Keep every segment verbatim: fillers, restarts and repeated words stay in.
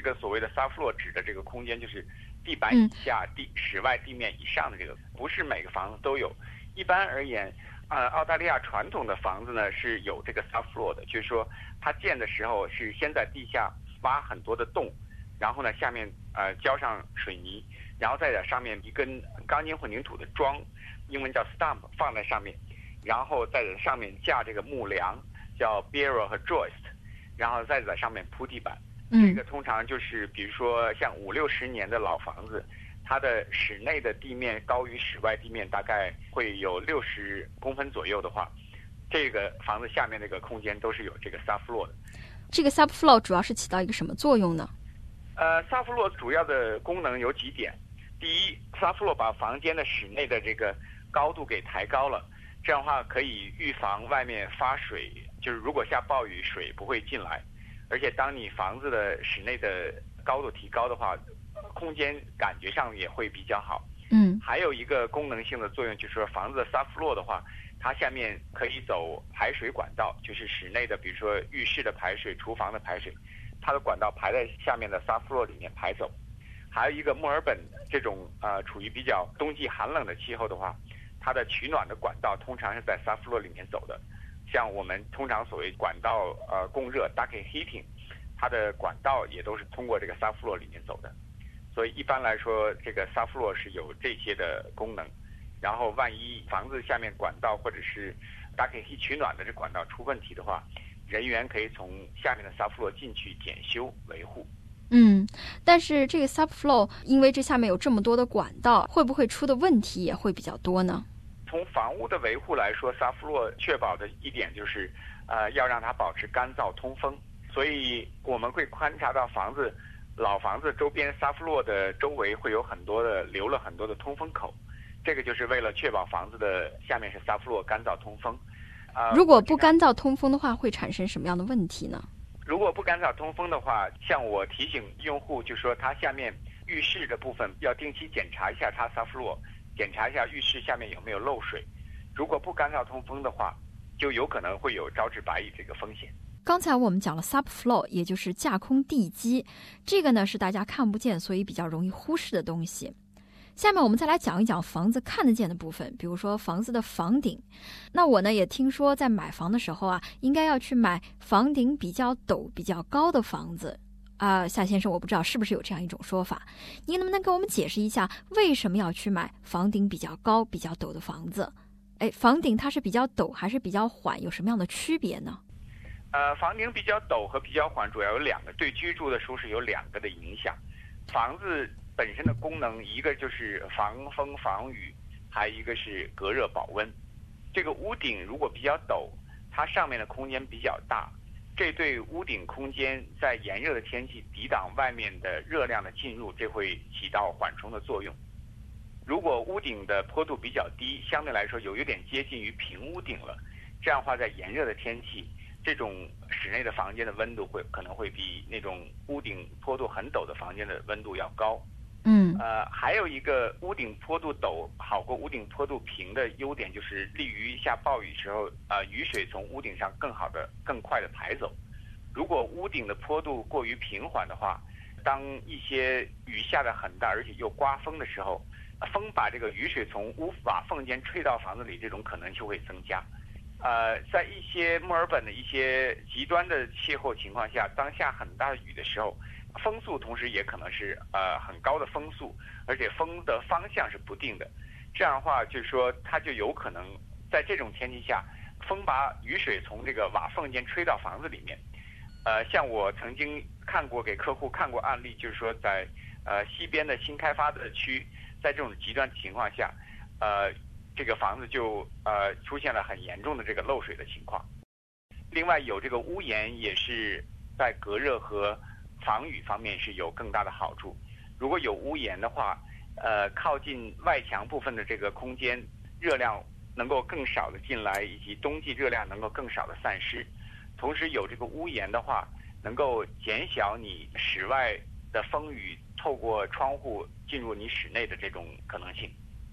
个所谓的 soft floor 指的这个空间就是地板以下、嗯、地室外地面以上的这个，不是每个房子都有。一般而言，呃，澳大利亚传统的房子呢是有这个 soft floor 的，就是说它建的时候是先在地下挖很多的洞，然后呢下面呃浇上水泥，然后再在上面一根钢筋混凝土的桩，英文叫 stump 放在上面，然后再在上面架这个木梁，叫 barrel 和 joist， 然后再在上面铺地板。这个通常就是比如说像五六十年的老房子，它的室内的地面高于室外地面大概会有六十公分左右的话，这个房子下面那个空间都是有这个 soft floor 的。 这个 soft floor 主要是起到一个什么作用呢？ 呃 soft floor 主要的功能有几点。第一， soft floor 把房间的室内的这个高度给抬高了，这样的话可以预防外面发水，就是如果下暴雨水不会进来，而且当你房子的室内的高度提高的话，空间感觉上也会比较好。 嗯， 还有一个功能性的作用，就是说房子的 soft floor 的话，它下面可以走排水管道，就是室内的比如说浴室的排水、厨房的排水，它的管道排在下面的 soft floor 里面排走。还有一个墨尔本这种呃处于比较冬季寒冷的气候的话，它的取暖的管道通常是在 soft floor 里面走的。像我们通常所谓管道呃供热 duct heating， 它的管道也都是通过这个 soft floor 里面走的。所以一般来说，这个 soft floor 是有这些的功能。然后万一房子下面管道或者是 duct heat 取暖的这管道出问题的话，人员可以从下面的 soft floor 进去检修维护。 嗯，但是这个 soft floor 因为这下面有这么多的管道，会不会出的问题也会比较多呢？ 从房屋的维护来说 soft floor 确保的一点就是呃，要让它保持干燥通风。所以我们会观察到房子老房子周边 soft floor 的周围会有很多的留了很多的通风口，这个就是为了确保房子的下面是 soft floor 干燥通风。呃、 如果不干燥通风的话，会产生什么样的问题呢？ 如果不干燥通风的话，像我提醒用户就说它下面浴室的部分要定期检查一下它 soft floor， 检查一下浴室下面有没有漏水。如果不干燥通风的话，就有可能会有招致白蚁这个风险。 刚才我们讲了 subfloor， 也就是架空地基，这个呢是大家看不见，所以比较容易忽视的东西。下面我们再来讲一讲房子看得见的部分，比如说房子的房顶。那我呢也听说在买房的时候啊，应该要去买房顶比较陡、比较高的房子啊、呃。夏先生，我不知道是不是有这样一种说法，您能不能给我们解释一下为什么要去买房顶比较高、比较陡的房子？哎，房顶它是比较陡还是比较缓，有什么样的区别呢？ 呃，房顶比较陡和比较缓主要有两个，对居住的舒适有两个的影响。房子本身的功能，一个就是防风防雨，还有一个是隔热保温。这个屋顶如果比较陡，它上面的空间比较大，这对屋顶空间在炎热的天气抵挡外面的热量的进入，这会起到缓冲的作用。如果屋顶的坡度比较低，相对来说有一点接近于平屋顶了，这样的话在炎热的天气，这种室内的房间的温度会可能会比那种屋顶坡度很陡的房间的温度要高。 嗯， 呃，还有一个屋顶坡度陡好过屋顶坡度平的优点，就是利于下暴雨时候，呃，雨水从屋顶上更好的、更快的排走。如果屋顶的坡度过于平缓的话，当一些雨下得很大，而且又刮风的时候，风把这个雨水从屋瓦缝间吹到房子里，这种可能就会增加。呃，在一些墨尔本的一些极端的气候情况下，当下很大的雨的时候，风速同时也可能是呃很高的风速，而且风的方向是不定的。这样的话，就是说它就有可能在这种天气下，风把雨水从这个瓦缝间吹到房子里面。呃，像我曾经看过给客户看过案例，就是说在呃西边的新开发的区，在这种极端情况下，呃。这个房子就呃出现了很严重的这个漏水的情况。另外有这个屋檐也是在隔热和防雨方面是有更大的好处。如果有屋檐的话，呃靠近外墙部分的这个空间，热量能够更少的进来，以及冬季热量能够更少的散失。同时有这个屋檐的话，能够减小你室外的风雨透过窗户进入你室内的这种可能性。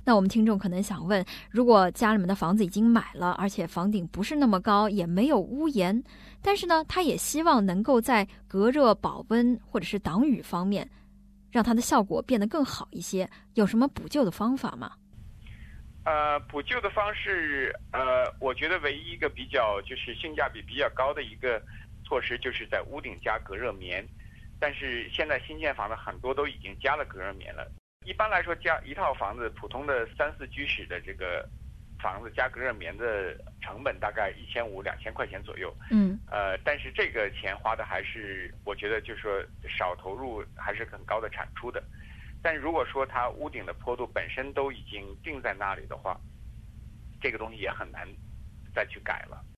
那我们听众可能想问，如果家里面的房子已经买了，而且房顶不是那么高，也没有屋檐，但是呢，他也希望能够在隔热、保温或者是挡雨方面，让它的效果变得更好一些，有什么补救的方法吗？ 呃，补救的方式，呃，我觉得唯一一个比较就是性价比比较高的一个措施，就是在屋顶加隔热棉。但是现在新建房的很多都已经加了隔热棉了。一般来说，加一套房子，普通的三四居室的这个房子加隔热棉的成本大概一千五、两千块钱左右。 嗯， 呃，但是这个钱花的还是，我觉得就是说少投入，还是很高的产出的。但如果说它屋顶的坡度本身都已经定在那里的话，这个东西也很难再去改了。